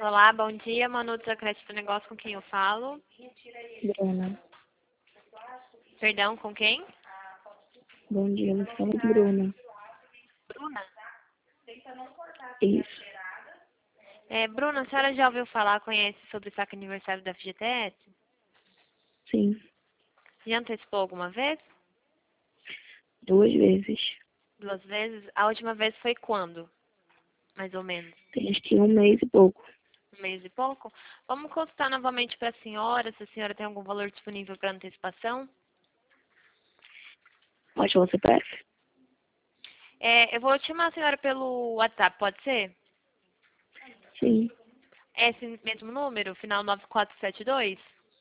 Olá, bom dia. Manu do Crédito do Negócio, com quem eu falo? Bruna. Perdão, com quem? Bom dia, me fala Bruna. Bruna. Isso, Bruna, a senhora já ouviu falar, conhece sobre o saque aniversário da FGTS? sim, Já antecipou alguma vez? 2 vezes. 2 vezes? A última vez foi quando? Mais ou menos. Tem acho que 1 mês e pouco. 1 mês e pouco? Vamos consultar novamente para a senhora, se a senhora tem algum valor disponível para antecipação. Pode falar CPF? Eu vou chamar a senhora pelo WhatsApp, pode ser? Sim. É esse mesmo número, final 9472?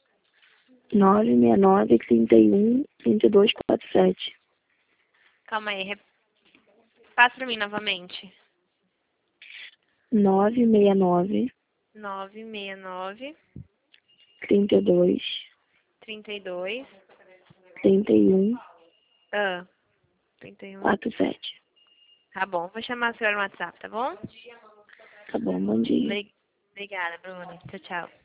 969-31-3247. Calma aí, passa para mim novamente. 969 969 32 32 31 31. 47. Tá bom, vou chamar a senhora no WhatsApp, tá bom? Tá bom, bom dia. Obrigada, Bruna. Tchau, tchau.